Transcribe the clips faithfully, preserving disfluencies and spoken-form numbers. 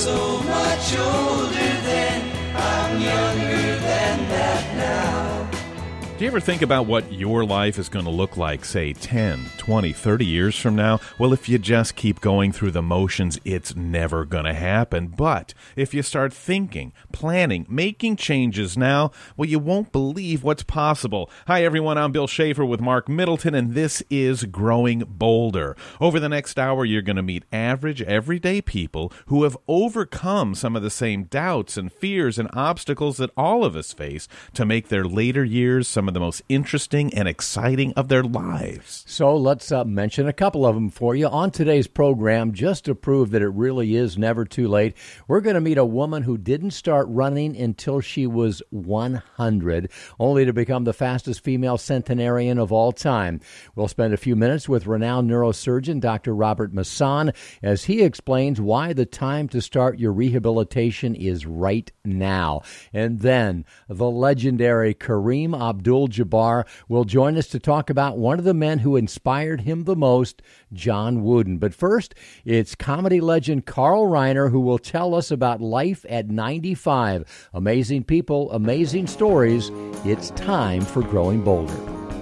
so much older then, I'm younger than that now. Do you ever think about what your life is going to look like, say, ten, twenty, thirty years from now? Well, if you just keep going through the motions, it's never going to happen. But if you start thinking, planning, making changes now, well, you won't believe what's possible. Hi, everyone. I'm Bill Schaefer with Mark Middleton, and this is Growing Bolder. Over the next hour, you're going to meet average, everyday people who have overcome some of the same doubts and fears and obstacles that all of us face to make their later years some of the most interesting and exciting of their lives. So let's uh, mention a couple of them for you. On today's program, just to prove that it really is never too late, we're going to meet a woman who didn't start running until she was one hundred, only to become the fastest female centenarian of all time. We'll spend a few minutes with renowned neurosurgeon Doctor Robert Masson as he explains why the time to start your rehabilitation is right now. And then the legendary Kareem Abdul-Jabbar will join us to talk about one of the men who inspired him the most, John Wooden. But first, it's comedy legend Carl Reiner who will tell us about life at ninety-five. Amazing people, amazing stories. It's time for Growing Bolder.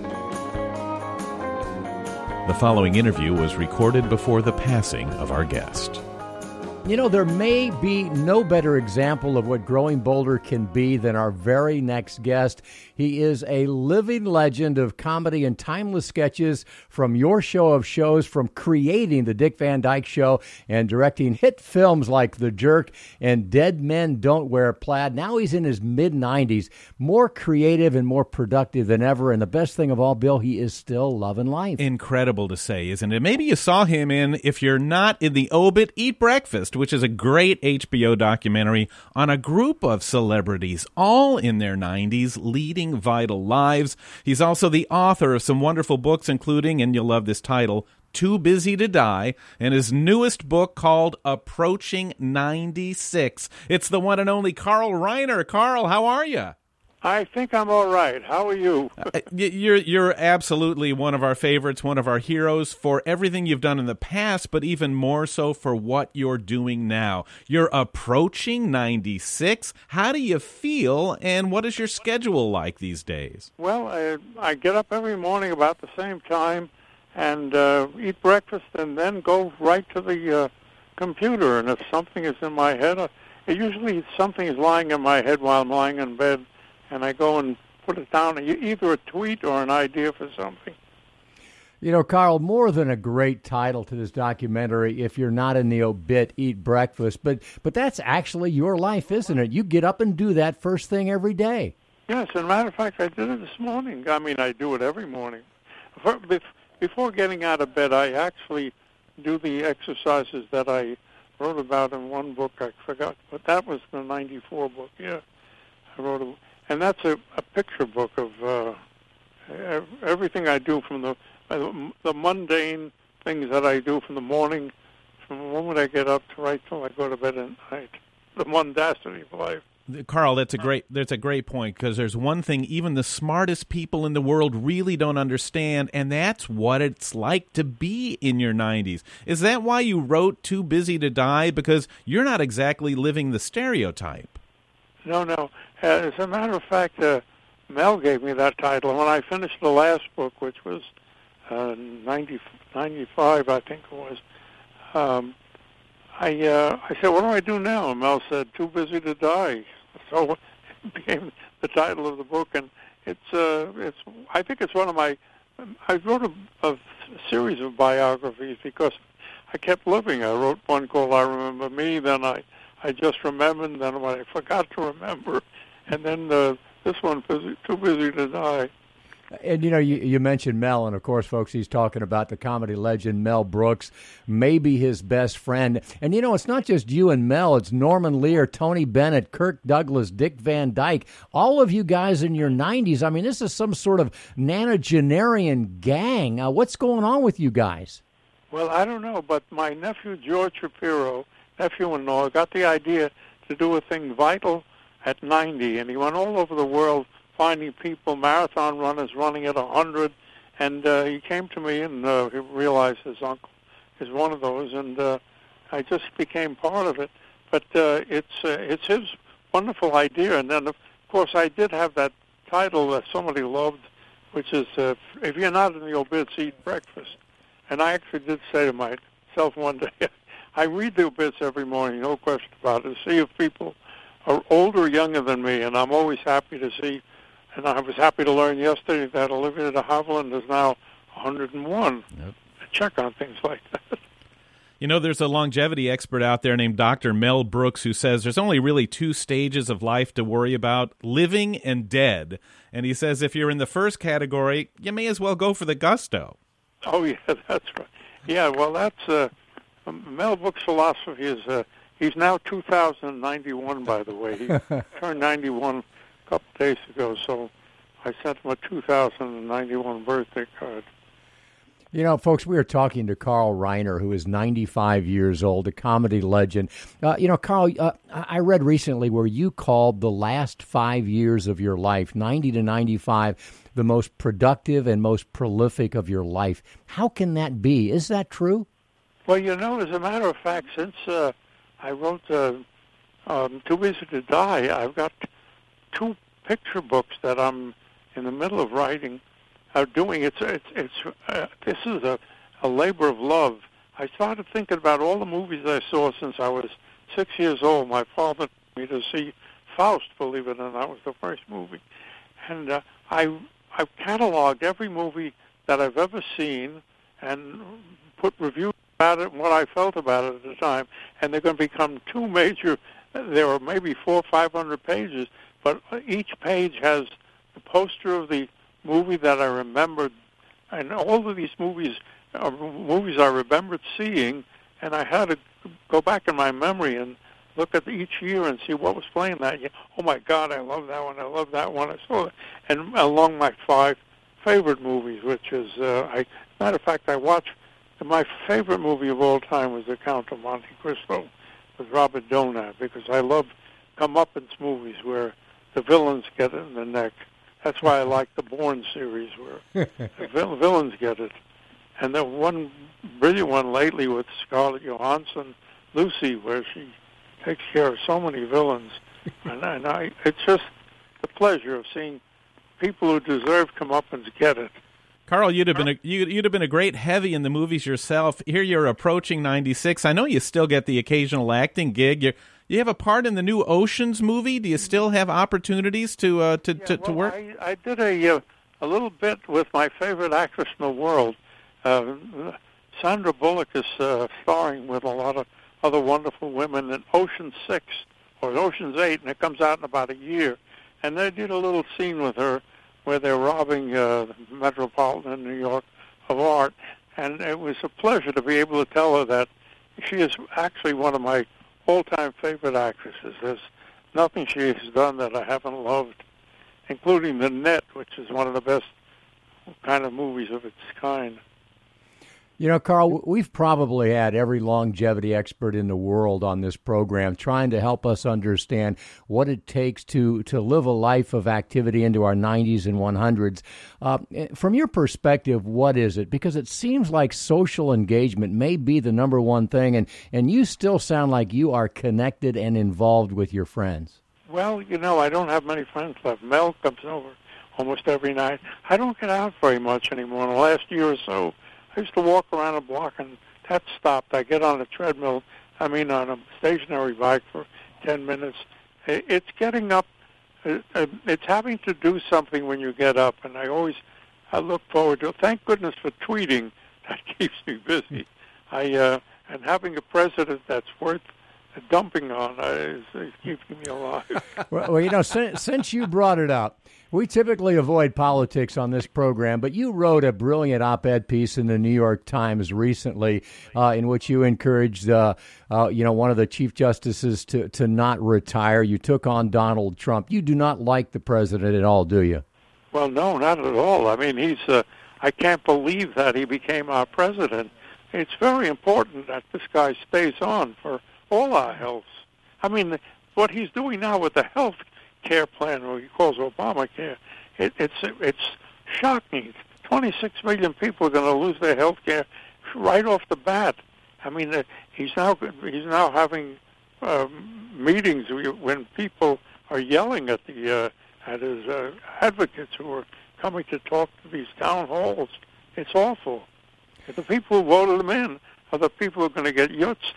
The following interview was recorded before the passing of our guest. You know, there may be no better example of what Growing Bolder can be than our very next guest. He is a living legend of comedy and timeless sketches from your show of shows, from creating The Dick Van Dyke Show and directing hit films like The Jerk and Dead Men Don't Wear Plaid. Now he's in his mid-nineties, more creative and more productive than ever. And the best thing of all, Bill, he is still loving life. Incredible to say, isn't it? Maybe you saw him in, if you're not in the obit, Eat Breakfast, which is a great H B O documentary on a group of celebrities, all in their nineties, leading vital lives. He's also the author of some wonderful books, including, and you'll love this title, Too Busy to Die, and his newest book called Approaching ninety-six. It's the one and only Carl Reiner. Carl, how are you? I think I'm all right. How are you? uh, you're you're absolutely one of our favorites, one of our heroes for everything you've done in the past, but even more so for what you're doing now. You're approaching ninety-six. How do you feel, and what is your schedule like these days? Well, I, I get up every morning about the same time and uh, eat breakfast and then go right to the uh, computer. And if something is in my head, uh, usually something is lying in my head while I'm lying in bed, and I go and put it down, either a tweet or an idea for something. You know, Carl, more than a great title to this documentary, if you're not in the obit, Eat Breakfast, but but that's actually your life, isn't it? You get up and do that first thing every day. Yes, as a matter of fact, I did it this morning. I mean, I do it every morning. Before getting out of bed, I actually do the exercises that I wrote about in one book. I forgot, but that was the ninety-four book, yeah. I wrote a... And that's a, a picture book of uh, everything I do from the the mundane things that I do from the morning, from the moment I get up to right till I go to bed at night. The mundacity of life. Carl, that's a great that's a great point, because there's one thing even the smartest people in the world really don't understand, and that's what it's like to be in your nineties. Is that why you wrote Too Busy to Die? Because you're not exactly living the stereotype. No, no. Uh, as a matter of fact, uh, Mel gave me that title. When I finished the last book, which was uh, ninety, ninety-five, I think it was, um, I uh, I said, what do I do now? And Mel said, Too Busy to Die. So it became the title of the book, and it's uh, it's. I think it's one of my. I wrote a, a series of biographies because I kept living. I wrote one called I Remember Me, then I, I Just Remembered, then when I forgot to remember. And then uh, this one, Too Busy to Die. And, you know, you, you mentioned Mel, and, of course, folks, he's talking about the comedy legend Mel Brooks, maybe his best friend. And, you know, it's not just you and Mel. It's Norman Lear, Tony Bennett, Kirk Douglas, Dick Van Dyke, all of you guys in your nineties. I mean, this is some sort of nonagenarian gang. Uh, what's going on with you guys? Well, I don't know, but my nephew, George Shapiro, nephew-in-law, got the idea to do a thing vital at ninety, and he went all over the world finding people, marathon runners running at one hundred, and uh, he came to me and uh, he realized his uncle is one of those, and uh, I just became part of it. but uh, it's uh, it's his wonderful idea. And then, of course, I did have that title that somebody loved, which is uh, "If you're not in the obits, eat breakfast." And I actually did say to myself one day, I read the obits every morning, no question about it, to see if people are older or younger than me, and I'm always happy to see. And I was happy to learn yesterday that Olivia de Havilland is now one hundred and one. Yep. Check on things like that. You know, there's a longevity expert out there named Doctor Mel Brooks who says there's only really two stages of life to worry about, living and dead. And he says if you're in the first category, you may as well go for the gusto. Oh, yeah, that's right. Yeah, well, that's uh, Mel Brooks' philosophy is uh, he's now two thousand ninety-one, by the way. He turned ninety-one a couple of days ago, so I sent him a two thousand ninety-one birthday card. You know, folks, we are talking to Carl Reiner, who is ninety-five years old, a comedy legend. Uh, you know, Carl, uh, I read recently where you called the last five years of your life, ninety to ninety-five, the most productive and most prolific of your life. How can that be? Is that true? Well, you know, as a matter of fact, since uh, I wrote uh, um, Too Busy to Die, I've got two picture books that I'm in the middle of writing. Are doing it's it's it's uh, this is a, a labor of love. I started thinking about all the movies I saw since I was six years old. My father took me to see Faust, believe it or not, was the first movie, and uh, I I've cataloged every movie that I've ever seen and put reviews about it and what I felt about it at the time. And they're going to become two major. There are maybe four or five hundred pages, but each page has the poster of the movie that I remembered, and all of these movies are movies I remembered seeing, and I had to go back in my memory and look at each year and see what was playing that year. Oh my God, I love that one, I love that one, I saw that. And along my five favorite movies, which is, uh, I, matter of fact, I watched, my favorite movie of all time was The Count of Monte Cristo with Robert Donat, because I love comeuppance movies where the villains get it in the neck. That's why I like the Bourne series, where the vill- villains get it. And the one brilliant one lately with Scarlett Johansson, Lucy, where she takes care of so many villains. and and I, it's just the pleasure of seeing people who deserve comeuppance get it. Carl, you'd have been a, you'd, you'd have been a great heavy in the movies yourself. Here you're approaching ninety-six. I know you still get the occasional acting gig. You're, you have a part in the new Oceans movie. Do you still have opportunities to uh, to, yeah, to, well, to work? I, I did a uh, a little bit with my favorite actress in the world. Uh, Sandra Bullock is uh, starring with a lot of other wonderful women in Ocean Six or Ocean's Eight, and it comes out in about a year. And they did a little scene with her where they're robbing uh, Metropolitan in New York of art, and it was a pleasure to be able to tell her that she is actually one of my all-time favorite actresses. There's nothing she has done that I haven't loved, including The Net, which is one of the best kind of movies of its kind. You know, Carl, we've probably had every longevity expert in the world on this program trying to help us understand what it takes to, to live a life of activity into our nineties and one hundreds. Uh, from your perspective, what is it? Because it seems like social engagement may be the number one thing, and, and you still sound like you are connected and involved with your friends. Well, you know, I don't have many friends left. Mel comes over almost every night. I don't get out very much anymore. In the last year or so, I used to walk around a block, and that stopped. I get on a treadmill, I mean on a stationary bike for ten minutes. It's getting up. It's having to do something when you get up, and I always I look forward to it. Thank goodness for tweeting. That keeps me busy. I uh, and having a president that's worth dumping on uh, is, is keeping me alive. well, well, you know, since, since you brought it up, we typically avoid politics on this program, but you wrote a brilliant op-ed piece in the New York Times recently uh, in which you encouraged, uh, uh, you know, one of the chief justices to, to not retire. You took on Donald Trump. You do not like the president at all, do you? Well, no, not at all. I mean, he's. Uh, I can't believe that he became our president. It's very important that this guy stays on for all our health. I mean, what he's doing now with the health care plan, or he calls Obamacare, it, it's it's shocking. twenty-six million people are going to lose their health care right off the bat. I mean, uh, he's now he's now having um, meetings when people are yelling at the uh, at his uh, advocates who are coming to talk to these town halls. It's awful. The people who voted them in are the people who are going to get yutzed.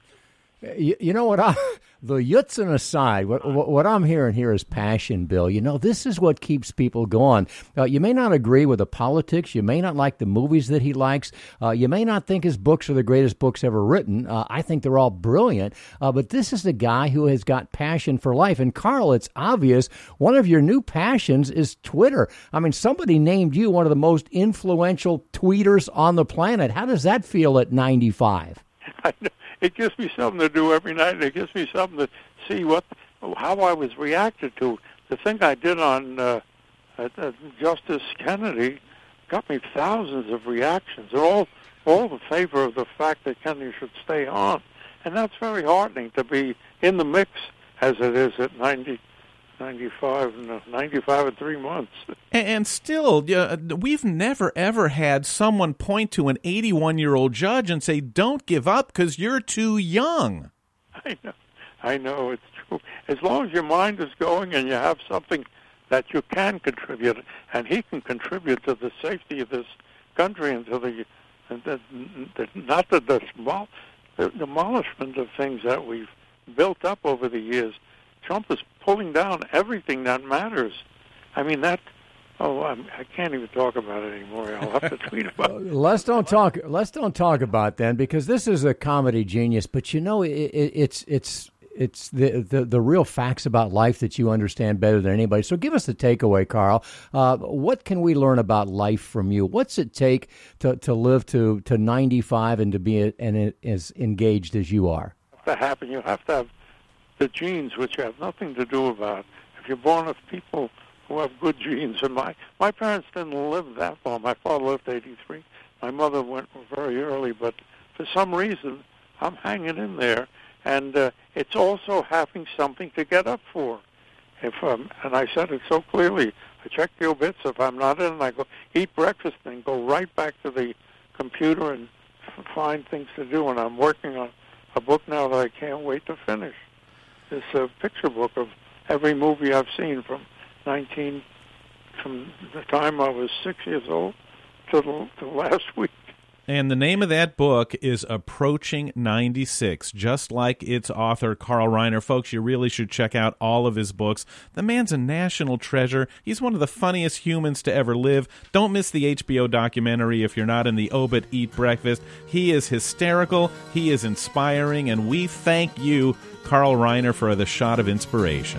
You, you know what? I, the yutzing aside, what, what, what I'm hearing here is passion, Bill. You know, this is what keeps people going. Uh, you may not agree with the politics. You may not like the movies that he likes. Uh, you may not think his books are the greatest books ever written. Uh, I think they're all brilliant. Uh, but this is the guy who has got passion for life. And, Carl, it's obvious one of your new passions is Twitter. I mean, somebody named you one of the most influential tweeters on the planet. How does that feel at ninety-five? I know. It gives me something to do every night. It gives me something to see what, how I was reacted to. The thing I did on uh, uh, Justice Kennedy got me thousands of reactions. They're all all in favor of the fact that Kennedy should stay on, and that's very heartening to be in the mix as it is at ninety. ninety-five, no, ninety-five and three months. And still, uh, we've never, ever had someone point to an eighty-one-year-old judge and say, don't give up because you're too young. I know. I know. It's true. As long as your mind is going and you have something that you can contribute, and he can contribute to the safety of this country and to the, the, the not the, demol- the demolishment of things that we've built up over the years. Trump is pulling down everything that matters. I mean, that, oh, I'm, I can't even talk about it anymore. I'll have to tweet about it. Let's don't talk, let's don't talk about that, because this is a comedy genius. But, you know, it, it, it's it's it's the, the, the real facts about life that you understand better than anybody. So give us the takeaway, Carl. Uh, what can we learn about life from you? What's it take to, to live to, to ninety-five and to be a, and as engaged as you are? To happen, you have to have the genes, which you have nothing to do about. If you're born of people who have good genes, and my, my parents didn't live that long. My father lived eighty-three. My mother went very early, but for some reason, I'm hanging in there. And uh, it's also having something to get up for. If um, and I said it so clearly. I check the obits. If I'm not in, I go eat breakfast and go right back to the computer and f- find things to do. And I'm working on a book now that I can't wait to finish. This uh, picture book of every movie I've seen from nineteen, from the time I was six years old to the, to last week. And the name of that book is Approaching ninety-six, just like its author, Carl Reiner. Folks, you really should check out all of his books. The man's a national treasure. He's one of the funniest humans to ever live. Don't miss the H B O documentary if you're not in the Obit Eat Breakfast. He is hysterical, he is inspiring, and we thank you, Carl Reiner, for the shot of inspiration.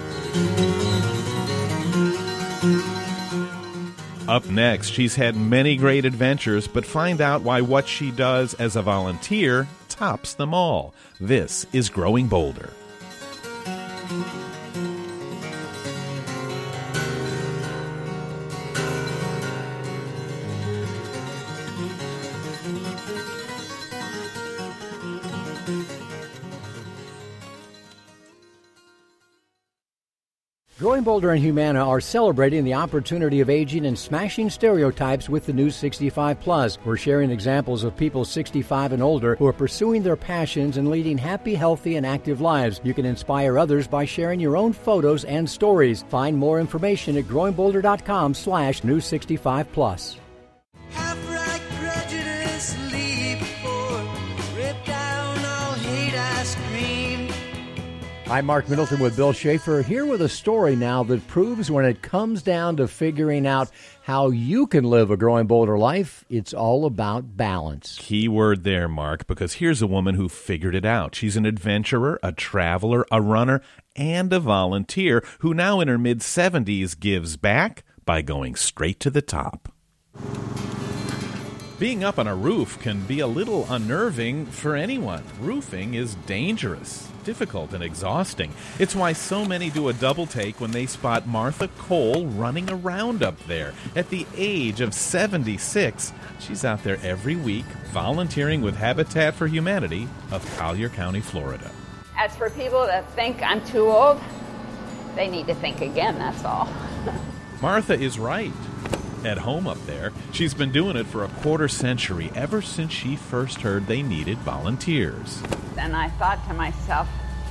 Up next, she's had many great adventures, but find out why what she does as a volunteer tops them all. This is Growing Bolder. Growing Bolder and Humana are celebrating the opportunity of aging and smashing stereotypes with the new sixty-five plus. We're sharing examples of people sixty-five and older who are pursuing their passions and leading happy, healthy, and active lives. You can inspire others by sharing your own photos and stories. Find more information at growing bolder dot com slash new sixty-five plus. Half-right prejudice, leap forward, rip down all hate, I scream. I'm Mark Middleton with Bill Schaefer, here with a story now that proves when it comes down to figuring out how you can live a growing bolder life, it's all about balance. Key word there, Mark, because here's a woman who figured it out. She's an adventurer, a traveler, a runner, and a volunteer who now in her mid-seventies gives back by going straight to the top. Being up on a roof can be a little unnerving for anyone. Roofing is dangerous, difficult, and exhausting. It's why so many do a double take when they spot Martha Cole running around up there. At the age of seventy-six, she's out there every week volunteering with Habitat for Humanity of Collier County, Florida. As for people that think I'm too old, they need to think again, that's all. Martha is right. At home up there, she's been doing it for a quarter century, ever since she first heard they needed volunteers. And I thought to myself,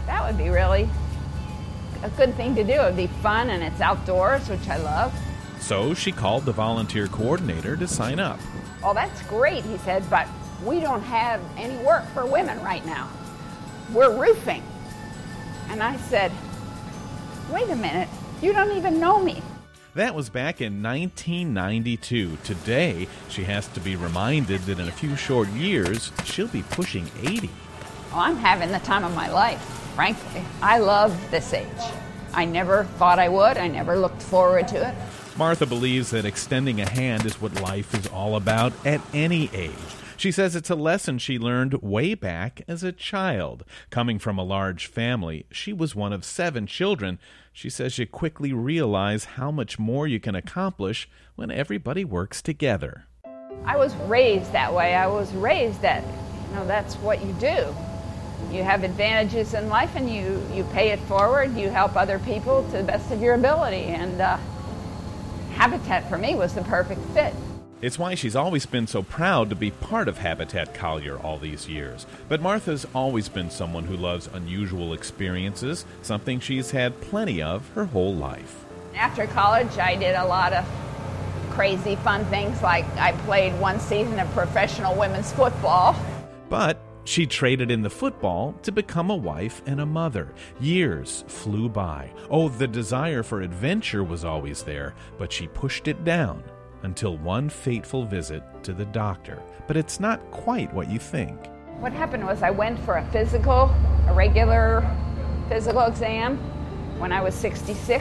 that would be really a good thing to do. It would be fun, and it's outdoors, which I love. So she called the volunteer coordinator to sign up. Oh, that's great, he said, but we don't have any work for women right now. We're roofing. And I said, wait a minute, you don't even know me. That was back in nineteen ninety-two. Today, she has to be reminded that in a few short years, she'll be pushing eighty. Oh, I'm having the time of my life, frankly. I love this age. I never thought I would. I never looked forward to it. Martha believes that extending a hand is what life is all about at any age. She says it's a lesson she learned way back as a child. Coming from a large family, she was one of seven children. She says you quickly realize how much more you can accomplish when everybody works together. I was raised that way. I was raised that, you know, that's what you do. You have advantages in life, and you, you pay it forward. You help other people to the best of your ability. And uh, Habitat, for me, was the perfect fit. It's why she's always been so proud to be part of Habitat Collier all these years. But Martha's always been someone who loves unusual experiences, something she's had plenty of her whole life. After college, I did a lot of crazy, fun things, like I played one season of professional women's football. But she traded in the football to become a wife and a mother. Years flew by. Oh, the desire for adventure was always there, but she pushed it down until one fateful visit to the doctor. But it's not quite what you think. What happened was I went for a physical, a regular physical exam when I was sixty-six.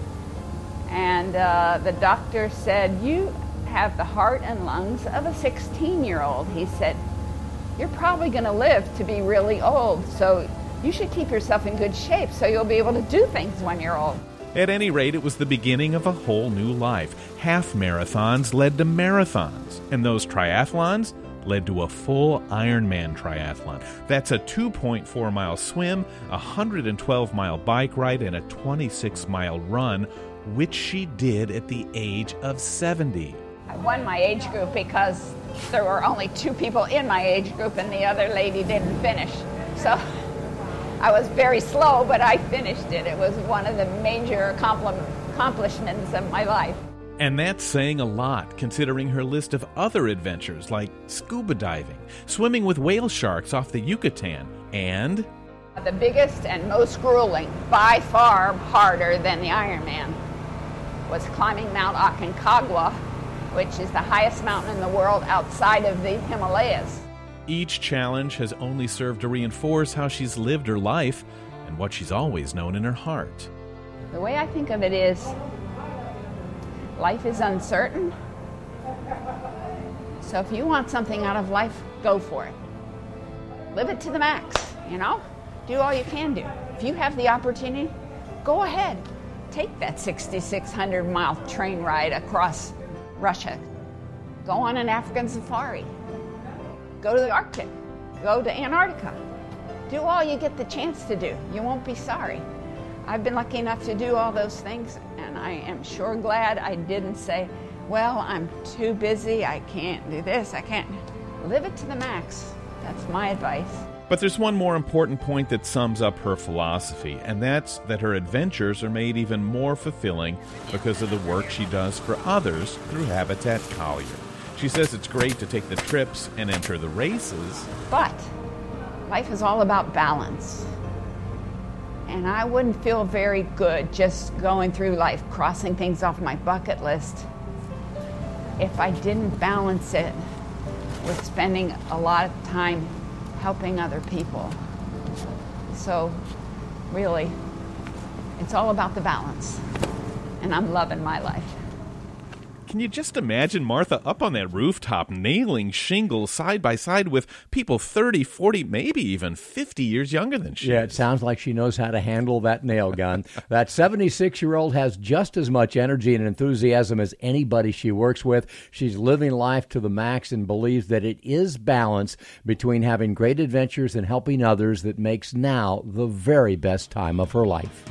And uh, the doctor said, you have the heart and lungs of a sixteen-year-old. He said, you're probably going to live to be really old, so you should keep yourself in good shape so you'll be able to do things when you're old. At any rate, it was the beginning of a whole new life. Half marathons led to marathons, and those triathlons led to a full Ironman triathlon. That's a two point four mile swim, a one hundred twelve mile bike ride, and a twenty-six mile run, which she did at the age of seventy. I won my age group because there were only two people in my age group and the other lady didn't finish. So I was very slow, but I finished it. It was one of the major accomplishments of my life. And that's saying a lot, considering her list of other adventures like scuba diving, swimming with whale sharks off the Yucatan, and the biggest and most grueling, by far harder than the Ironman, was climbing Mount Aconcagua, which is the highest mountain in the world outside of the Himalayas. Each challenge has only served to reinforce how she's lived her life and what she's always known in her heart. The way I think of it is, life is uncertain. So if you want something out of life, go for it. Live it to the max, you know? Do all you can do. If you have the opportunity, go ahead. Take that sixty-six hundred mile train ride across Russia. Go on an African safari. Go to the Arctic. Go to Antarctica. Do all you get the chance to do. You won't be sorry. I've been lucky enough to do all those things, and I am sure glad I didn't say, well, I'm too busy, I can't do this, I can't. Live it to the max. That's my advice. But there's one more important point that sums up her philosophy, and that's that her adventures are made even more fulfilling because of the work she does for others through Habitat Collier. She says it's great to take the trips and enter the races, but life is all about balance. And I wouldn't feel very good just going through life, crossing things off my bucket list, if I didn't balance it with spending a lot of time helping other people. So, really, it's all about the balance. And I'm loving my life. Can you just imagine Martha up on that rooftop nailing shingles side by side with people thirty, forty, maybe even fifty years younger than she Yeah, is? it sounds like she knows how to handle that nail gun. That seventy-six-year-old has just as much energy and enthusiasm as anybody she works with. She's living life to the max and believes that it is balance between having great adventures and helping others that makes now the very best time of her life.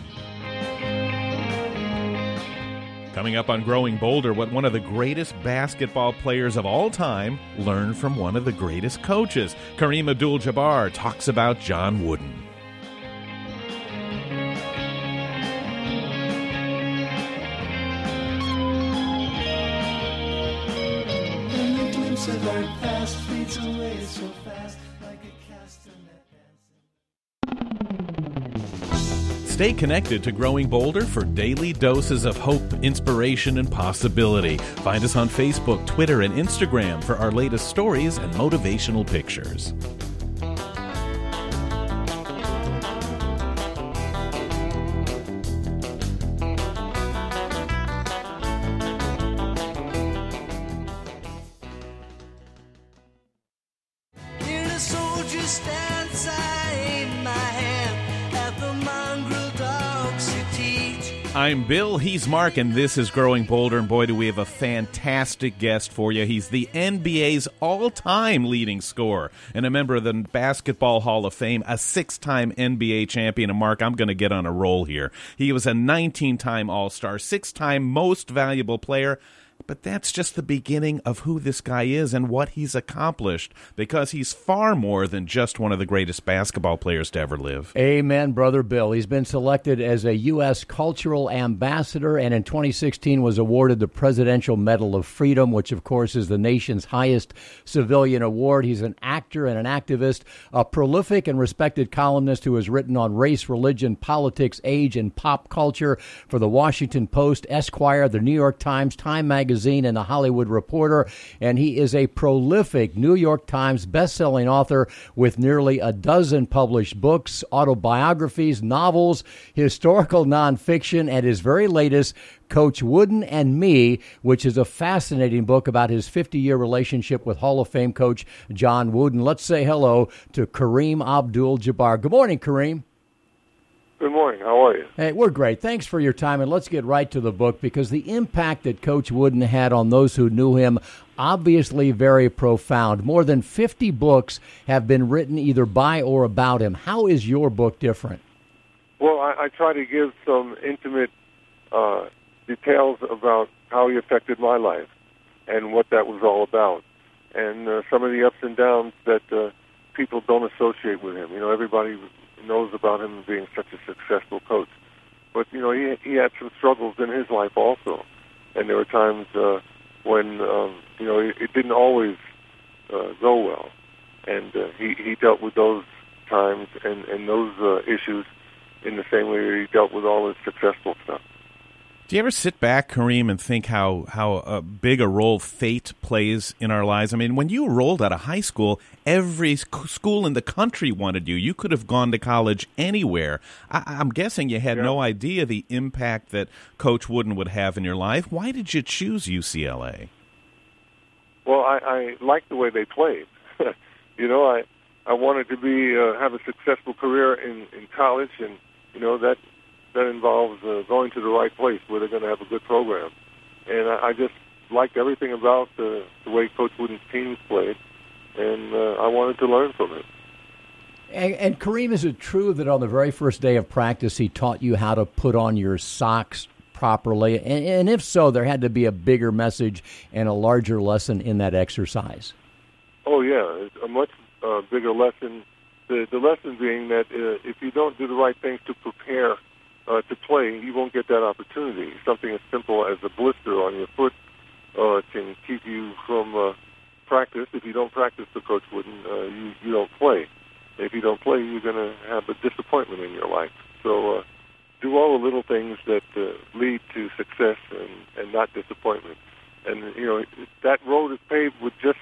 Coming up on Growing Bolder, what one of the greatest basketball players of all time learned from one of the greatest coaches. Kareem Abdul-Jabbar talks about John Wooden. So very fast, fleets away so fast, like a castanet dancing. Stay connected to Growing Bolder for daily doses of hope, inspiration, and possibility. Find us on Facebook, Twitter, and Instagram for our latest stories and motivational pictures. Here the soldier stands, I aim my hand at the mongrel dogs you teach. I'm Bill, he's Mark, and this is Growing Bolder, and boy, do we have a fantastic guest for you. He's the N B A's all-time leading scorer and a member of the Basketball Hall of Fame, a six-time N B A champion. And Mark, I'm going to get on a roll here. He was a nineteen-time All-Star, six-time Most Valuable Player. But that's just the beginning of who this guy is and what he's accomplished, because he's far more than just one of the greatest basketball players to ever live. Amen, Brother Bill. He's been selected as a U S Cultural Ambassador and in twenty sixteen was awarded the Presidential Medal of Freedom, which, of course, is the nation's highest civilian award. He's an actor and an activist, a prolific and respected columnist who has written on race, religion, politics, age, and pop culture for the Washington Post, Esquire, the New York Times, Time Magazine, and the Hollywood Reporter, and he is a prolific New York Times best-selling author with nearly a dozen published books, autobiographies, novels, historical nonfiction, and his very latest, Coach Wooden and Me, which is a fascinating book about his fifty-year relationship with Hall of Fame coach John Wooden. Let's say hello to Kareem Abdul-Jabbar. Good morning, Kareem. Good morning. How are you? Hey, we're great. Thanks for your time, and let's get right to the book, because the impact that Coach Wooden had on those who knew him, obviously very profound. More than fifty books have been written either by or about him. How is your book different? Well, I, I try to give some intimate uh, details about how he affected my life and what that was all about, and uh, some of the ups and downs that uh, people don't associate with him. You know, everybody knows about him being such a successful coach. But, you know, he he had some struggles in his life also. And there were times uh, when, um, you know, it, it didn't always uh, go well. And uh, he, he dealt with those times and, and those uh, issues in the same way he dealt with all his successful stuff. Do you ever sit back, Kareem, and think how, how uh, big a role fate plays in our lives? I mean, when you rolled out of high school, every sc- school in the country wanted you. You could have gone to college anywhere. I- I'm guessing you had Yeah. no idea the impact that Coach Wooden would have in your life. Why did you choose U C L A? Well, I, I liked the way they played. you know, I I wanted to be uh, have a successful career in, in college, and, you know, that that involves uh, going to the right place where they're going to have a good program. And I, I just liked everything about the, the way Coach Wooden's teams played, and uh, I wanted to learn from it. And, and Kareem, is it true that on the very first day of practice he taught you how to put on your socks properly? And, and if so, there had to be a bigger message and a larger lesson in that exercise. Oh, yeah, it's a much uh, bigger lesson. The, the lesson being that uh, if you don't do the right things to prepare Uh, to play, you won't get that opportunity. Something as simple as a blister on your foot uh, can keep you from uh, practice. If you don't practice for Coach Wooden, uh, you, you don't play. If you don't play, you're going to have a disappointment in your life. So uh, do all the little things that uh, lead to success and, and not disappointment. And, you know, that road is paved with just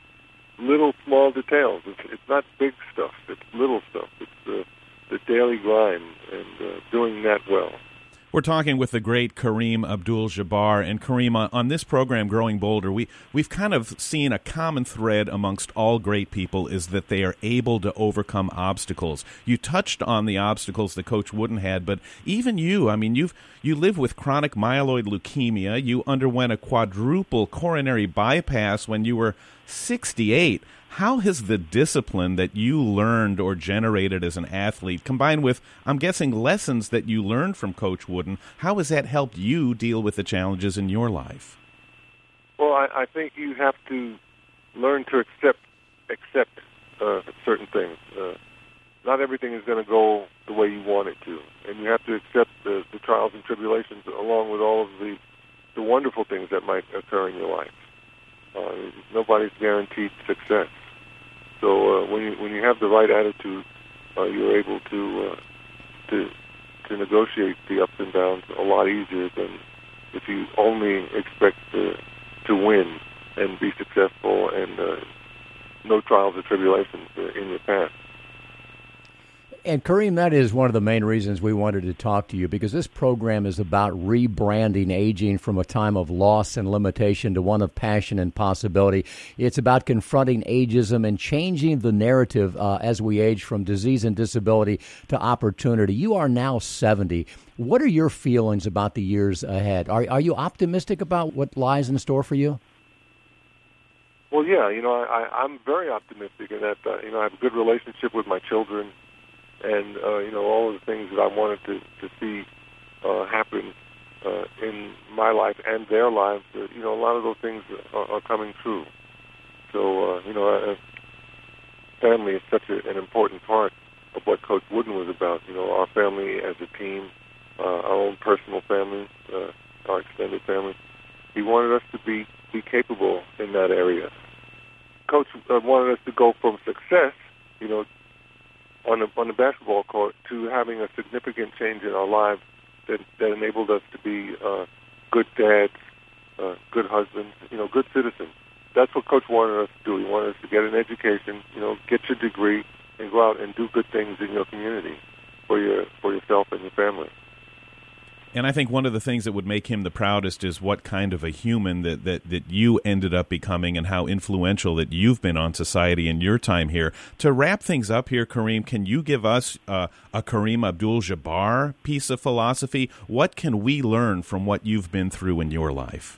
little, small details. It's, it's not big stuff. It's little stuff. It's uh, the daily grind and uh, doing that well. We're talking with the great Kareem Abdul-Jabbar. And Kareem, on, on this program, Growing Bolder, we, we've kind of seen a common thread amongst all great people is that they are able to overcome obstacles. You touched on the obstacles that Coach Wooden had, but even you, I mean, you've you live with chronic myeloid leukemia. You underwent a quadruple coronary bypass when you were sixty-eight. How has the discipline that you learned or generated as an athlete, combined with, I'm guessing, lessons that you learned from Coach Wooden, how has that helped you deal with the challenges in your life? Well, I, I think you have to learn to accept accept uh, certain things. Uh, not everything is going to go the way you want it to, and you have to accept the, the trials and tribulations along with all of the, the wonderful things that might occur in your life. Uh, nobody's guaranteed success. So uh, when you when you have the right attitude, uh, you're able to uh, to to negotiate the ups and downs a lot easier than if you only expect to to win and be successful and uh, no trials or tribulations in your path. And Kareem, that is one of the main reasons we wanted to talk to you, because this program is about rebranding aging from a time of loss and limitation to one of passion and possibility. It's about confronting ageism and changing the narrative uh, as we age from disease and disability to opportunity. You are now seventy. What are your feelings about the years ahead? Are, are you optimistic about what lies in store for you? Well, yeah, you know, I, I'm very optimistic in that, uh, you know, I have a good relationship with my children. And, uh, you know, all of the things that I wanted to, to see uh, happen uh, in my life and their lives, uh, you know, a lot of those things are, are coming true. So, uh, you know, uh, family is such a, an important part of what Coach Wooden was about. You know, our family as a team, uh, our own personal family, uh, our extended family. He wanted us to be, be capable in that area. Coach uh, wanted us to go from success, you know, on the, on the basketball court to having a significant change in our lives that, that enabled us to be uh, good dads, uh, good husbands, you know, good citizens. That's what Coach wanted us to do. He wanted us to get an education, you know, get your degree, and go out and do good things in your community for your for yourself and your family. And I think one of the things that would make him the proudest is what kind of a human that, that, that you ended up becoming and how influential that you've been on society in your time here. To wrap things up here, Kareem, can you give us uh, a Kareem Abdul-Jabbar piece of philosophy? What can we learn from what you've been through in your life?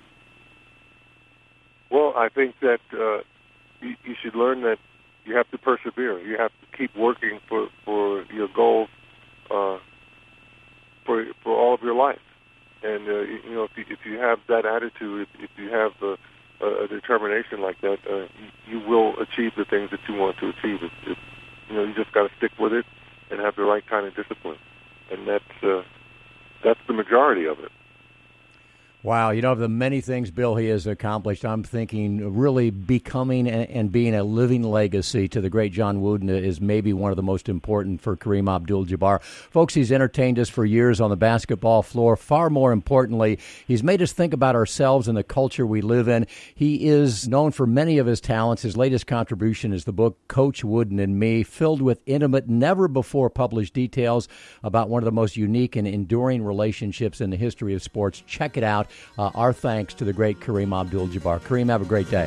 Well, I think that uh, you, you should learn that you have to persevere. You have to keep working for, for your goals uh for for all of your life. And, uh, you, you know, if you, if you have that attitude, if, if you have a, a determination like that, uh, you, you will achieve the things that you want to achieve. It, it, you know, you just got to stick with it and have the right kind of discipline. And that's, uh, that's the majority of it. Wow, you know, of the many things, Bill, he has accomplished, I'm thinking really becoming and being a living legacy to the great John Wooden is maybe one of the most important for Kareem Abdul-Jabbar. Folks, he's entertained us for years on the basketball floor. Far more importantly, he's made us think about ourselves and the culture we live in. He is known for many of his talents. His latest contribution is the book Coach Wooden and Me, filled with intimate, never-before-published details about one of the most unique and enduring relationships in the history of sports. Check it out. Uh, our thanks to the great Kareem Abdul-Jabbar. Kareem, have a great day.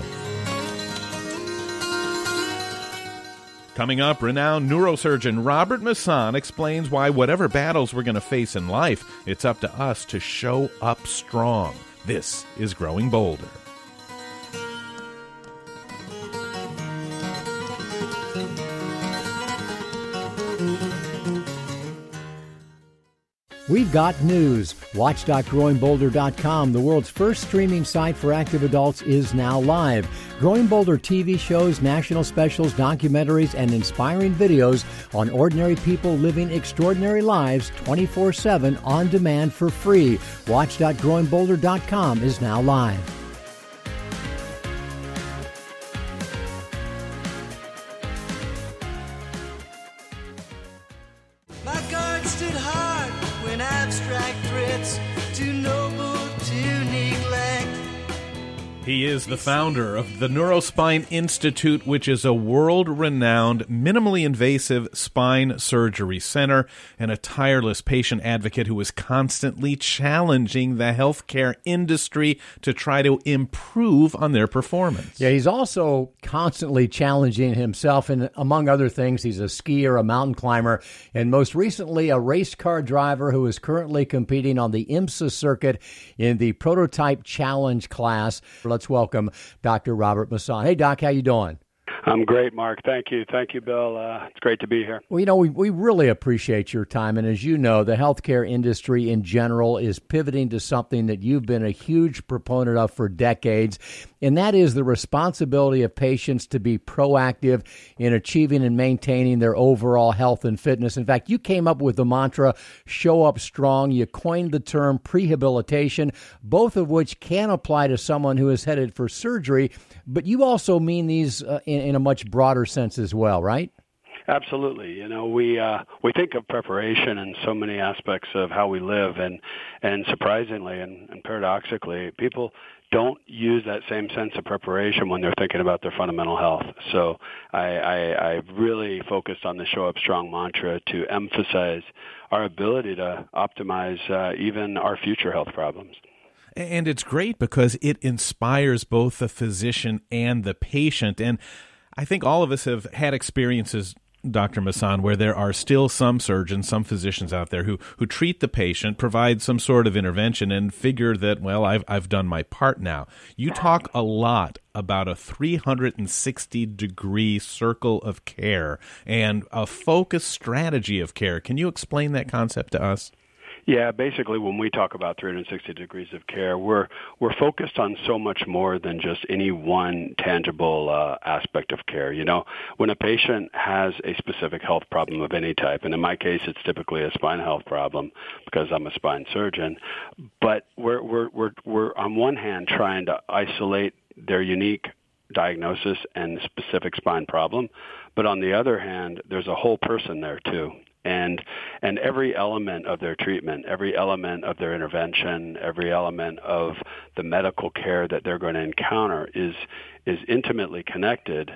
Coming up, renowned neurosurgeon Robert Masson explains why whatever battles we're going to face in life, it's up to us to show up strong. This is Growing Bolder. We've got news. Watch dot growing bolder dot com, the world's first streaming site for active adults, is now live. Growing Bolder T V shows, national specials, documentaries, and inspiring videos on ordinary people living extraordinary lives twenty-four seven on demand for free. Watch dot growing bolder dot com is now live. My guard stood hard when abstract threats too noble to neglect. He is the founder of the Neurospine Institute, which is a world-renowned, minimally invasive spine surgery center, and a tireless patient advocate who is constantly challenging the healthcare industry to try to improve on their performance. Yeah, he's also constantly challenging himself, and among other things, he's a skier, a mountain climber, and most recently a race car driver who is currently competing on the IMSA circuit in the Prototype Challenge class. Let's welcome Doctor Robert Masson. Hey, Doc, how you doing? I'm great, Mark. Thank you. Thank you, Bill. Uh, it's great to be here. Well, you know, we, we really appreciate your time. And as you know, the healthcare industry in general is pivoting to something that you've been a huge proponent of for decades, and that is the responsibility of patients to be proactive in achieving and maintaining their overall health and fitness. In fact, you came up with the mantra, show up strong. You coined the term prehabilitation, both of which can apply to someone who is headed for surgery, but you also mean these uh, in, in a much broader sense as well, right? Absolutely. You know, we uh, we think of preparation in so many aspects of how we live, and and surprisingly and, and paradoxically, people don't use that same sense of preparation when they're thinking about their fundamental health. So I, I, I really focused on the Show Up Strong mantra to emphasize our ability to optimize uh, even our future health problems. And it's great because it inspires both the physician and the patient. And I think all of us have had experiences, Doctor Masson, where there are still some surgeons, some physicians out there who, who treat the patient, provide some sort of intervention, and figure that, well, I've I've done my part now. You talk a lot about a three hundred sixty degree circle of care and a focused strategy of care. Can you explain that concept to us? Yeah, basically when we talk about three hundred sixty degrees of care, we're we're focused on so much more than just any one tangible uh, aspect of care. You know, when a patient has a specific health problem of any type, and in my case it's typically a spine health problem because I'm a spine surgeon, but we're we're we're we're on one hand trying to isolate their unique diagnosis and specific spine problem, but on the other hand, there's a whole person there too. And and every element of their treatment, every element of their intervention, every element of the medical care that they're going to encounter is is intimately connected.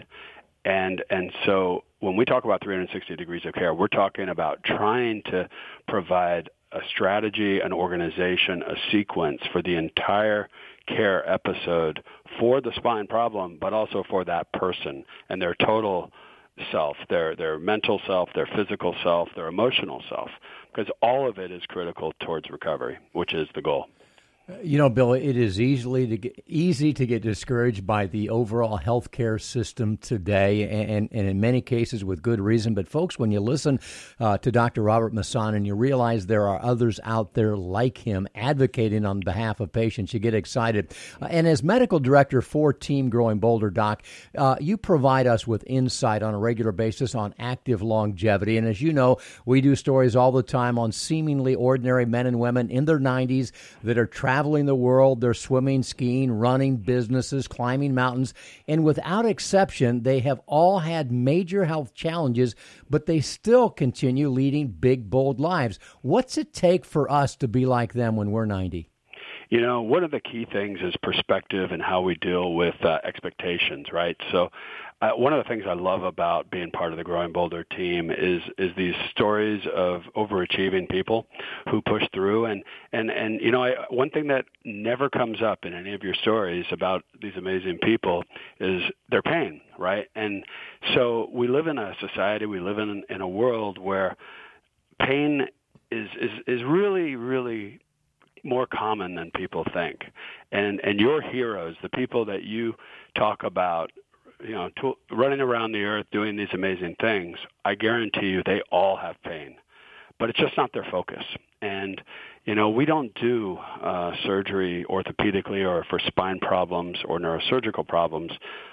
And and so when we talk about three hundred sixty degrees of care, we're talking about trying to provide a strategy, an organization, a sequence for the entire care episode for the spine problem, but also for that person and their total self, their their mental self, their physical self, their emotional self, because all of it is critical towards recovery, which is the goal. You know, Bill, it is easily to get, easy to get discouraged by the overall healthcare system today, and, and in many cases with good reason. But folks, when you listen uh, to Doctor Robert Masson and you realize there are others out there like him advocating on behalf of patients, you get excited. Uh, and as medical director for Team Growing Bolder, Doc, uh, you provide us with insight on a regular basis on active longevity. And as you know, we do stories all the time on seemingly ordinary men and women in their nineties that are traveling Traveling the world. They're swimming, skiing, running businesses, climbing mountains, and without exception, they have all had major health challenges, but they still continue leading big, bold lives. What's it take for us to be like them when we're ninety? You know, one of the key things is perspective and how we deal with uh, expectations, right? So uh, one of the things I love about being part of the Growing Bolder team is is these stories of overachieving people who push through. And, and, and you know, I, one thing that never comes up in any of your stories about these amazing people is their pain, right? And so we live in a society, we live in, in a world where pain is, is, is really, really more common than people think. And and your heroes, the people that you talk about, you know, to, running around the earth doing these amazing things, I guarantee you they all have pain. But it's just not their focus. And, you know, we don't do uh, surgery orthopedically or for spine problems or neurosurgical problems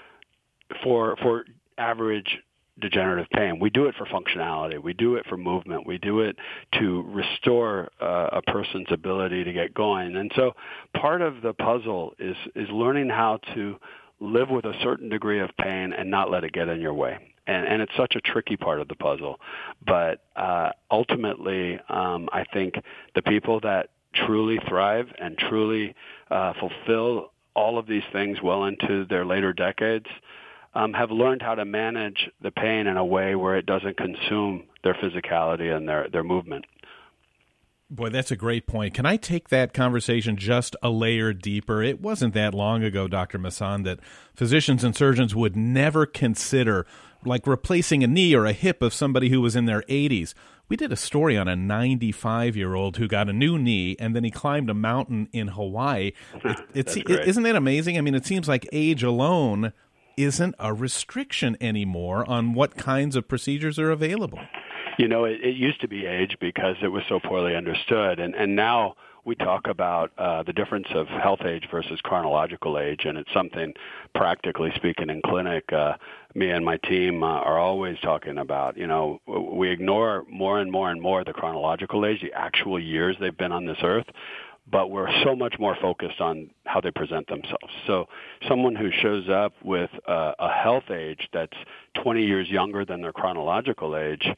for for average degenerative pain. We do it for functionality. We do it for movement. We do it to restore uh, a person's ability to get going. And so part of the puzzle is is learning how to live with a certain degree of pain and not let it get in your way. And, and it's such a tricky part of the puzzle. But uh, ultimately, um, I think the people that truly thrive and truly uh, fulfill all of these things well into their later decades Um, have learned how to manage the pain in a way where it doesn't consume their physicality and their, their movement. Boy, that's a great point. Can I take that conversation just a layer deeper? It wasn't that long ago, Doctor Masson, that physicians and surgeons would never consider like replacing a knee or a hip of somebody who was in their eighties. We did a story on a ninety-five-year-old who got a new knee, and then he climbed a mountain in Hawaii. It, it's, isn't that amazing? I mean, it seems like age alone isn't a restriction anymore on what kinds of procedures are available. You know, it, it used to be age because it was so poorly understood, and, and now we talk about uh, the difference of health age versus chronological age, and it's something, practically speaking, in clinic, uh, me and my team uh, are always talking about. You know, we ignore more and more and more the chronological age, the actual years they've been on this earth, but we're so much more focused on how they present themselves. So someone who shows up with a, a health age that's twenty years younger than their chronological age,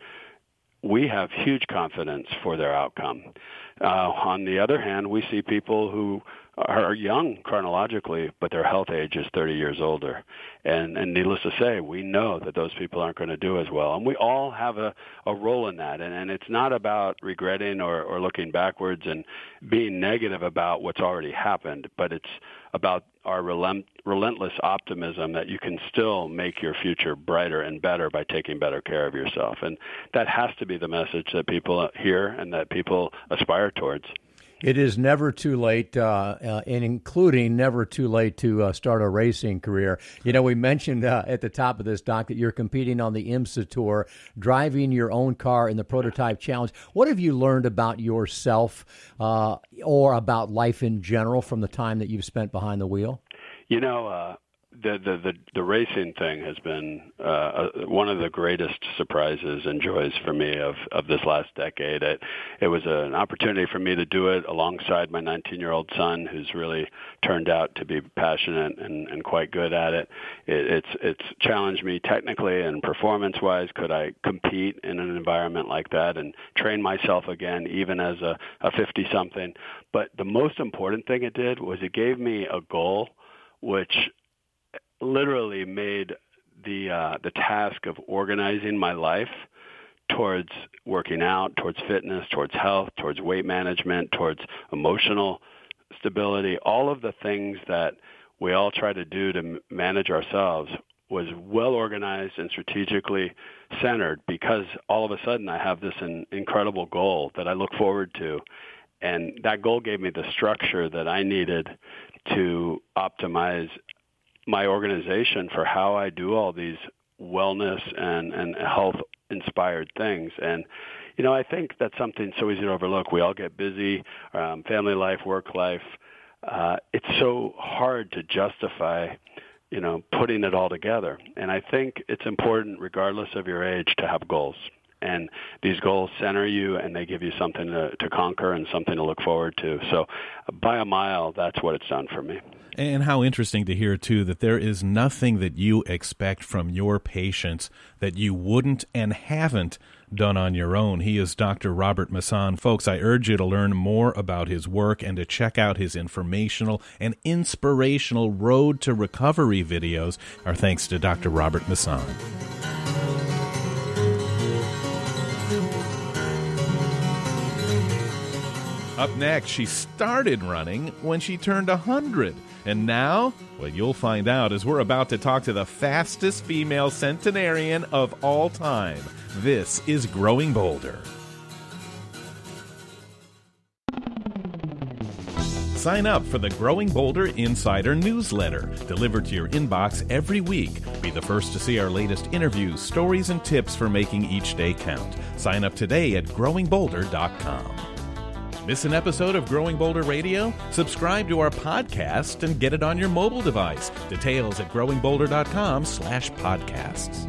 we have huge confidence for their outcome. Uh, on the other hand, we see people who are young chronologically, but their health age is thirty years older. And, and needless to say, we know that those people aren't going to do as well. And we all have a, a role in that. And, and it's not about regretting or, or looking backwards and being negative about what's already happened, but it's about our relent, relentless optimism that you can still make your future brighter and better by taking better care of yourself. And that has to be the message that people hear and that people aspire towards. It is never too late, uh, uh, and including never too late to uh, start a racing career. You know, we mentioned uh, at the top of this, Doc, that you're competing on the IMSA Tour, driving your own car in the Prototype Challenge. What have you learned about yourself uh, or about life in general from the time that you've spent behind the wheel? You know, uh, the, the the the racing thing has been uh, one of the greatest surprises and joys for me of, of this last decade. It, it was an opportunity for me to do it alongside my nineteen-year-old son, who's really turned out to be passionate and, and quite good at it. it. It's it's challenged me technically and performance-wise. Could I compete in an environment like that and train myself again, even as a, a fifty-something? But the most important thing it did was it gave me a goal, which literally made the uh, the task of organizing my life towards working out, towards fitness, towards health, towards weight management, towards emotional stability, all of the things that we all try to do to manage ourselves was well organized and strategically centered, because all of a sudden I have this in, incredible goal that I look forward to. And that goal gave me the structure that I needed to optimize my organization for how I do all these wellness and, and health-inspired things. And, you know, I think that's something so easy to overlook. We all get busy, um, family life, work life. Uh, it's so hard to justify, you know, putting it all together. And I think it's important, regardless of your age, to have goals. And these goals center you, and they give you something to, to conquer and something to look forward to. So by a mile, that's what it's done for me. And how interesting to hear, too, that there is nothing that you expect from your patients that you wouldn't and haven't done on your own. He is Doctor Robert Masson. Folks, I urge you to learn more about his work and to check out his informational and inspirational Road to Recovery videos. Our thanks to Doctor Robert Masson. Up next, she started running when she turned one hundred. And now, well, you'll find out as we're about to talk to the fastest female centenarian of all time. This is Growing Bolder. Sign up for the Growing Bolder Insider newsletter, delivered to your inbox every week. Be the first to see our latest interviews, stories, and tips for making each day count. Sign up today at growing bolder dot com. Miss an episode of Growing Bolder Radio? Subscribe to our podcast and get it on your mobile device. Details at growing bolder dot com slash podcasts.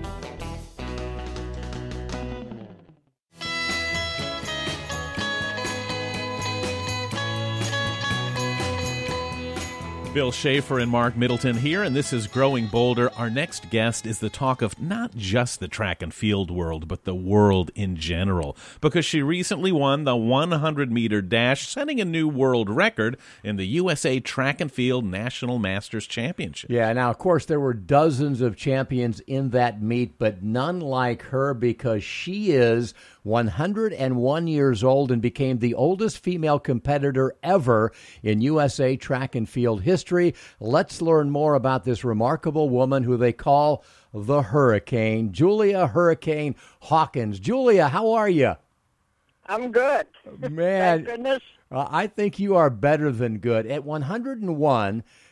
Bill Schaefer and Mark Middleton here, and this is Growing Bolder. Our next guest is the talk of not just the track and field world, but the world in general, because she recently won the one hundred meter dash, setting a new world record in the U S A Track and Field National Masters Championship. Yeah, now, of course, there were dozens of champions in that meet, but none like her, because she is one hundred one years old and became the oldest female competitor ever in U S A track and field history. Let's learn more about this remarkable woman who they call the Hurricane, Julia Hurricane Hawkins. Julia, how are you? I'm good. Man, Thank goodness. Uh, I think you are better than good. At one hundred one,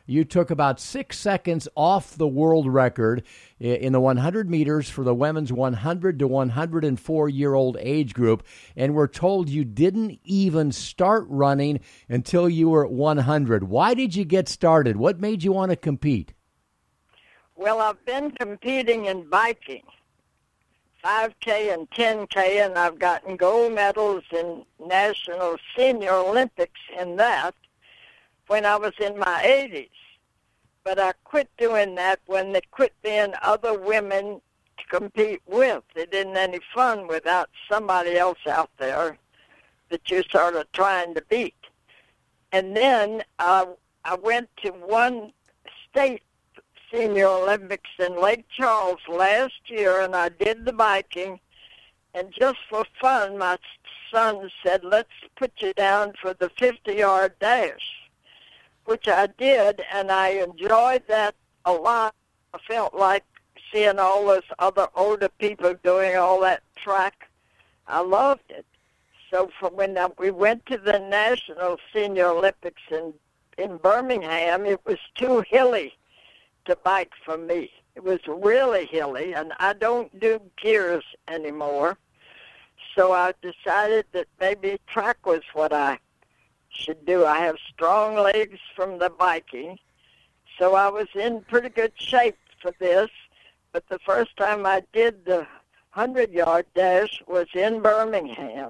You took about six seconds off the world record in the one hundred meters for the women's one hundred to one hundred four year old age group, and we're told you didn't even start running until you were at one hundred. Why did you get started? What made you want to compete? Well, I've been competing in biking, five K and ten K, and I've gotten gold medals in National Senior Olympics in that when I was in my eighties. But I quit doing that when they quit being other women to compete with. It isn't any fun without somebody else out there that you're sort of trying to beat. And then uh, I went to one state Senior Olympics in Lake Charles last year, and I did the biking. And just for fun, my son said, let's put you down for the fifty-yard dash, which I did, and I enjoyed that a lot. I felt like seeing all those other older people doing all that track. I loved it. So from when I, we went to the National Senior Olympics in, in Birmingham, it was too hilly to bike for me. It was really hilly, and I don't do gears anymore. So I decided that maybe track was what I should do. I have strong legs from the biking, so I was in pretty good shape for this. But the first time I did the hundred-yard dash was in Birmingham,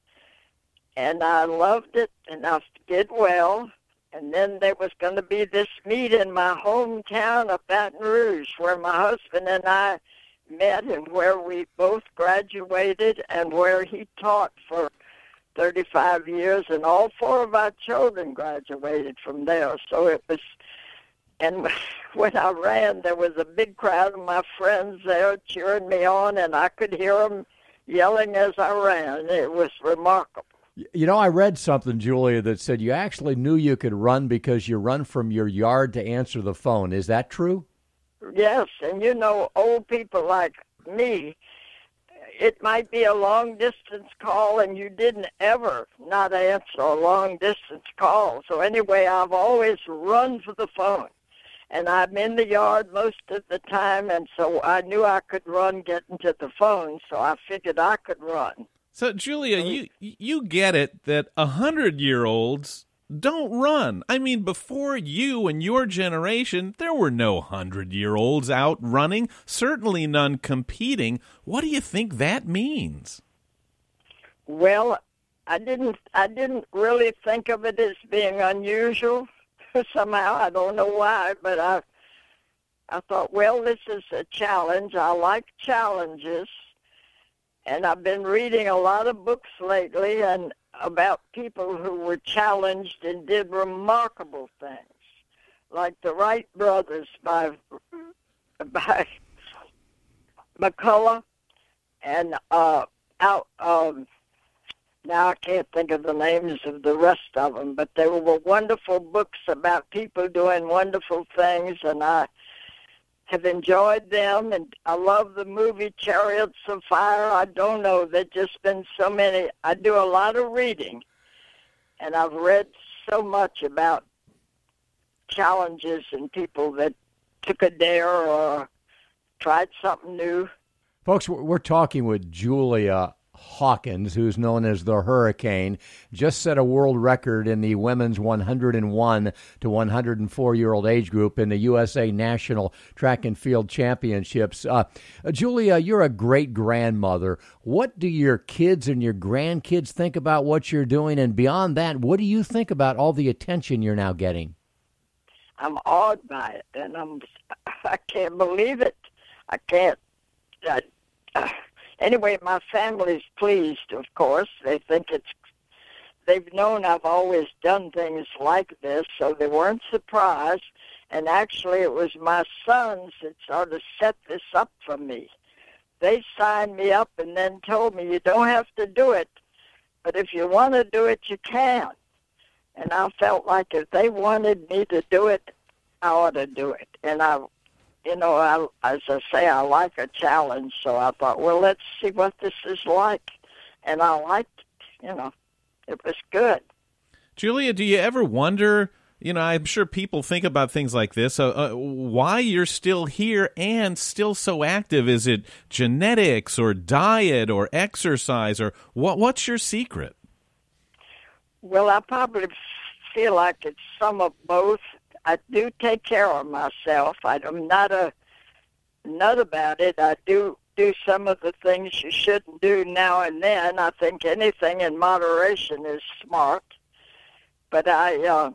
and I loved it, and I did well. And then there was going to be this meet in my hometown of Baton Rouge where my husband and I met and where we both graduated and where he taught for thirty-five years, and all four of our children graduated from there. So it was, and when I ran, there was a big crowd of my friends there cheering me on, and I could hear them yelling as I ran. It was remarkable. You know, I read something, Julia, that said you actually knew you could run because you run from your yard to answer the phone. Is that true? Yes, and you know, old people like me, it might be a long-distance call, and you didn't ever not answer a long-distance call. So anyway, I've always run for the phone, and I'm in the yard most of the time, and so I knew I could run getting to the phone, so I figured I could run. So, Julia, you you get it that a hundred-year-olds don't run. I mean, before you and your generation, there were no hundred-year-olds out running, certainly none competing. What do you think that means? Well, I didn't I didn't really think of it as being unusual somehow. I don't know why, but I I thought, well, this is a challenge. I like challenges. And I've been reading a lot of books lately and about people who were challenged and did remarkable things, like the Wright brothers by by McCullough, and uh, out. Um, now I can't think of the names of the rest of them, but they were wonderful books about people doing wonderful things, and I have enjoyed them, and I love the movie Chariots of Fire. I don't know, there's just been so many. I do a lot of reading, and I've read so much about challenges and people that took a dare or tried something new. Folks, we're talking with Julia Hawkins, who's known as the Hurricane, just set a world record in the women's one hundred one to one hundred four year old age group in the U S A National Track and Field Championships. Uh, Julia, you're a great grandmother. What do your kids and your grandkids think about what you're doing? And beyond that, what do you think about all the attention you're now getting? I'm awed by it, and I'm I can't believe it. I can't. I, uh, Anyway, my family's pleased, of course. They think it's, they've known I've always done things like this, so they weren't surprised. And actually, it was my sons that sort of set this up for me. They signed me up and then told me, you don't have to do it, but if you want to do it, you can. And I felt like if they wanted me to do it, I ought to do it. And I You know, I, as I say, I like a challenge, so I thought, well, let's see what this is like. And I liked it, you know, it was good. Julia, do you ever wonder You know, I'm sure people think about things like this. Uh, uh, why you're still here and still so active? Is it genetics or diet or exercise, or what? What's your secret? Well, I probably feel like it's some of both. I do take care of myself. I'm not a nut about it. I do do some of the things you shouldn't do now and then. I think anything in moderation is smart. But I uh,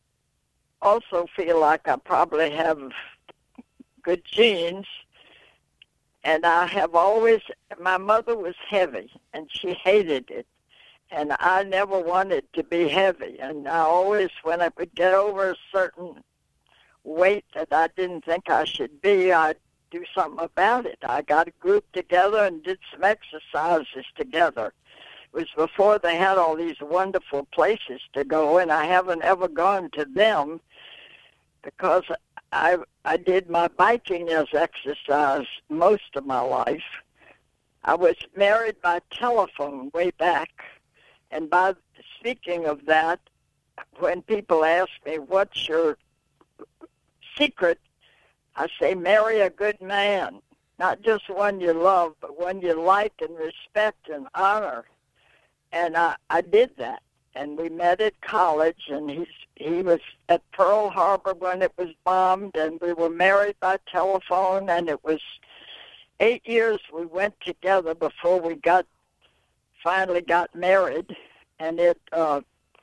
also feel like I probably have good genes. And I have always, my mother was heavy, and she hated it. And I never wanted to be heavy. And I always, when I would get over a certain weight that I didn't think I should be, I'd do something about it. I got a group together and did some exercises together. It was before they had all these wonderful places to go, and I haven't ever gone to them because I I did my biking as exercise most of my life. I was married by telephone way back, and by speaking of that, when people ask me, what's your secret, I say, marry a good man, not just one you love, but one you like and respect and honor. And I, I did that. And we met at college, and he's, he was at Pearl Harbor when it was bombed, and we were married by telephone, and it was eight years we went together before we got finally got married. And it uh,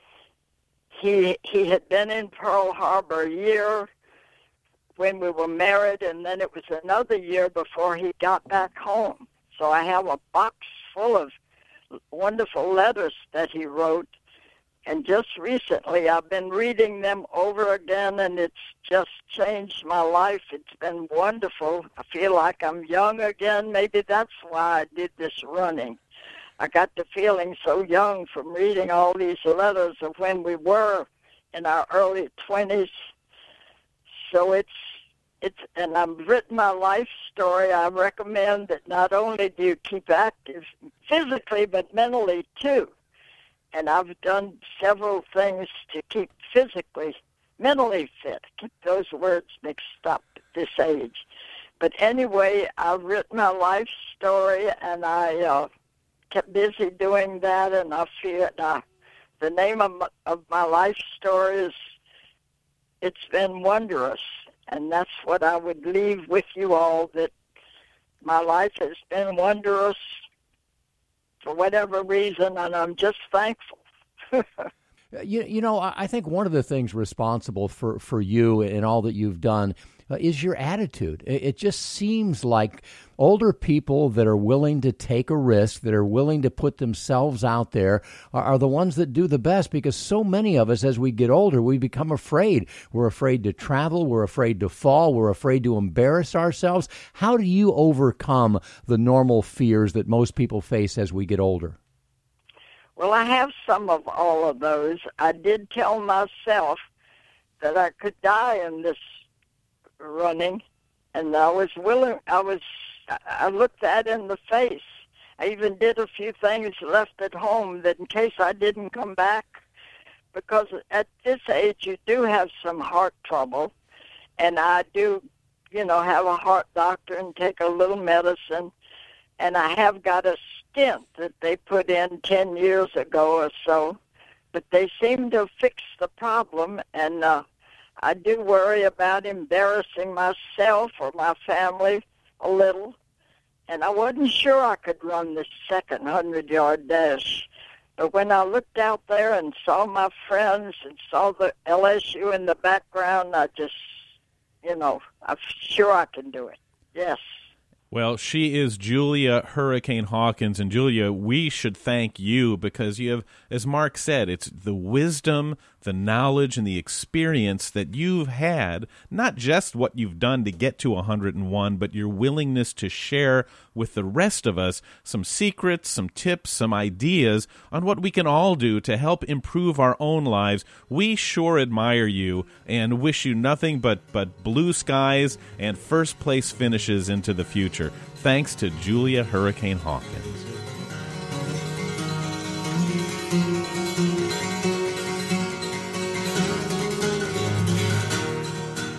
he he had been in Pearl Harbor a year when we were married, and then it was another year before he got back home. So I have a box full of wonderful letters that he wrote, and just recently I've been reading them over again, and it's just changed my life. It's been wonderful. I feel like I'm young again. Maybe that's why I did this running. I got to feeling so young from reading all these letters of when we were in our early twenties. So it's, it's, and I've written my life story. I recommend that not only do you keep active physically, but mentally too. And I've done several things to keep physically, mentally fit. Keep those words mixed up at this age. But anyway, I've written my life story, and I uh, kept busy doing that, and I feel uh, the name of my, of my life story is It's Been Wondrous, and that's what I would leave with you all, that my life has been wondrous for whatever reason, and I'm just thankful. you, you know, I think one of the things responsible for, for you and all that you've done uh, is your attitude. It, it just seems like older people that are willing to take a risk, that are willing to put themselves out there, are, are the ones that do the best, because so many of us, as we get older, we become afraid. We're afraid to travel. We're afraid to fall. We're afraid to embarrass ourselves. How do you overcome the normal fears that most people face as we get older? Well, I have some of all of those. I did tell myself that I could die in this running, and I was willing, I was, I looked that in the face. I even did a few things left at home that in case I didn't come back, because at this age you do have some heart trouble, and I do, you know, have a heart doctor and take a little medicine, and I have got a stent that they put in ten years ago or so, but they seem to fix the problem, and uh, I do worry about embarrassing myself or my family a little, and I wasn't sure I could run the second hundred-yard dash. But when I looked out there and saw my friends and saw the L S U in the background, I just, you know, I'm sure I can do it. Yes. Well, she is Julia Hurricane Hawkins, and Julia, we should thank you because you have, as Mark said, it's the wisdom, the knowledge, and the experience that you've had, not just what you've done to get to one hundred and one, but your willingness to share with the rest of us some secrets, some tips, some ideas on what we can all do to help improve our own lives. We sure admire you and wish you nothing but, but blue skies and first place finishes into the future. Thanks to Julia Hurricane Hawkins.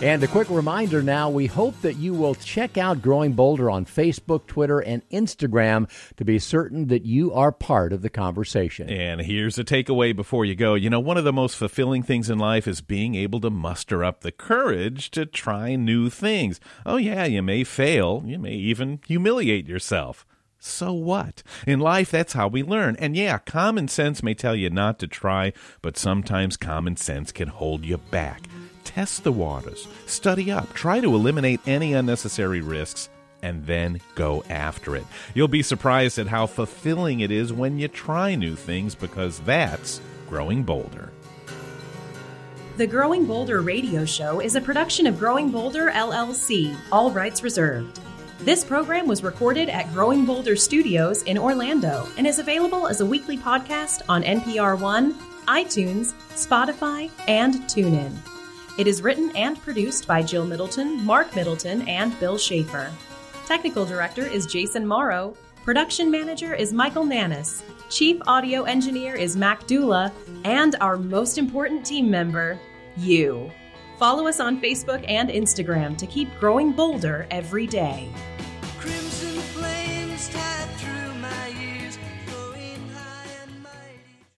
And a quick reminder now, we hope that you will check out Growing Bolder on Facebook, Twitter, and Instagram to be certain that you are part of the conversation. And here's a takeaway before you go. You know, one of the most fulfilling things in life is being able to muster up the courage to try new things. Oh, yeah, you may fail. You may even humiliate yourself. So what? In life, that's how we learn. And yeah, common sense may tell you not to try, but sometimes common sense can hold you back. Test the waters, study up, try to eliminate any unnecessary risks, and then go after it. You'll be surprised at how fulfilling it is when you try new things, because that's Growing Bolder. The Growing Bolder radio show is a production of Growing Bolder, L L C, all rights reserved. This program was recorded at Growing Bolder Studios in Orlando and is available as a weekly podcast on N P R One, iTunes, Spotify, and TuneIn. It is written and produced by Jill Middleton, Mark Middleton, and Bill Schaefer. Technical director is Jason Morrow. Production manager is Michael Nannis. Chief audio engineer is Mac Dula. And our most important team member, you. Follow us on Facebook and Instagram to keep growing bolder every day.